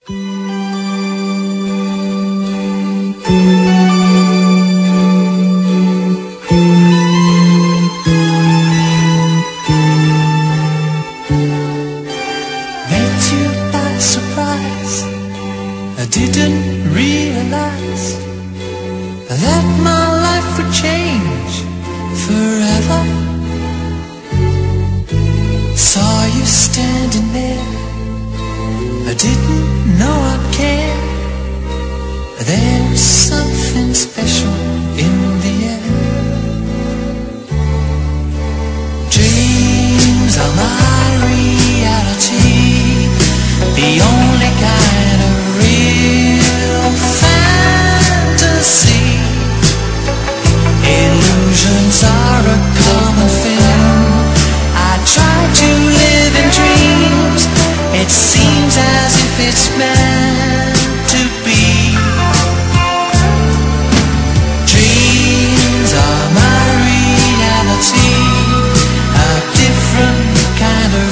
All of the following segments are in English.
Met you by surprise. I didn't realize that my life would change forever. Saw you standing there, I didn't know I'd care. There was something special in the air. Dreams are my reality, the only kind of real fantasy. Illusions are a common thing. I try to live in dreams. It seems as if it's meant to be. Dreams are my reality, a different kind of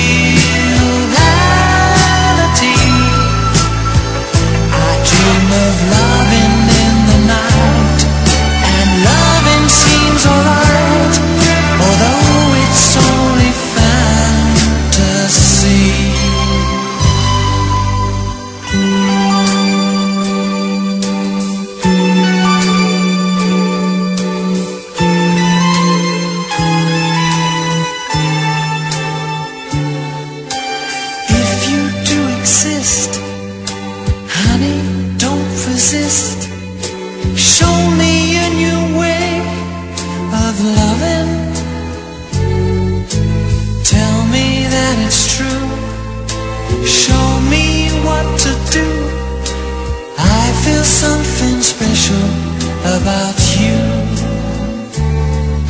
reality. I dream of loving in the night, and loving seems alright, although it's only fantasy. If you do exist, honey, don't resist. Show me a new way of loving. Tell me that it's true. Show me what to do. I feel something special about you.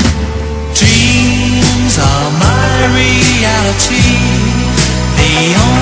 Dreams are my reality, the only